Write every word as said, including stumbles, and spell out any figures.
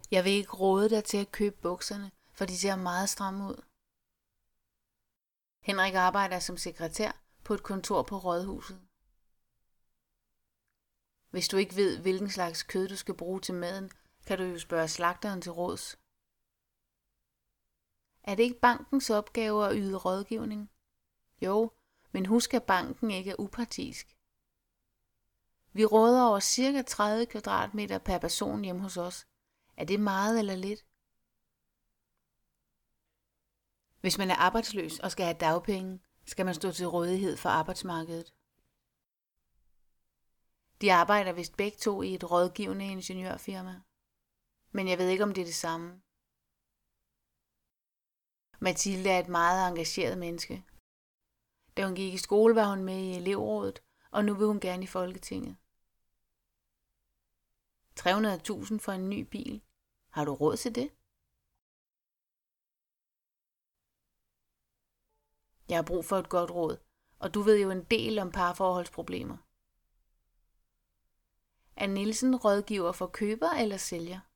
Jeg vil ikke råde dig til at købe bukserne, for de ser meget stramme ud. Henrik arbejder som sekretær på et kontor på rådhuset. Hvis du ikke ved, hvilken slags kød du skal bruge til maden, kan du jo spørge slagteren til råds. Er det ikke bankens opgave at yde rådgivning? Jo, men husk, at banken ikke er upartisk. Vi råder over cirka tredive kvadratmeter per person hjemme hos os. Er det meget eller lidt? Hvis man er arbejdsløs og skal have dagpenge, skal man stå til rådighed for arbejdsmarkedet. De arbejder vist begge to i et rådgivende ingeniørfirma. Men jeg ved ikke, om det er det samme. Mathilde er et meget engageret menneske. Da hun gik i skole, var hun med i elevrådet, og nu vil hun gerne i Folketinget. tre hundrede tusind for en ny bil. Har du råd til det? Jeg har brug for et godt råd, og du ved jo en del om parforholdsproblemer. Er Nielsen rådgiver for køber eller sælger?